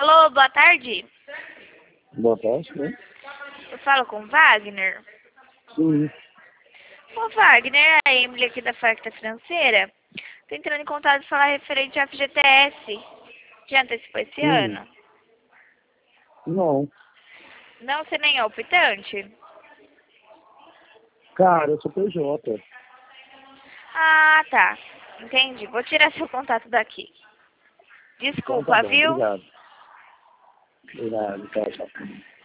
Alô, boa tarde. Boa tarde, né? Eu falo com o Wagner. Sim. Ô, Wagner, a Emily aqui da Facta Financeira. Tô entrando em contato para falar referente ao FGTS. Já antecipou esse Sim. ano? Não. Não, você nem é optante? Cara, eu sou PJ. Ah, tá. Entendi. Vou tirar seu contato daqui. Então tá Desculpa, bom, viu? obrigado. Obrigado, tchau, tchau.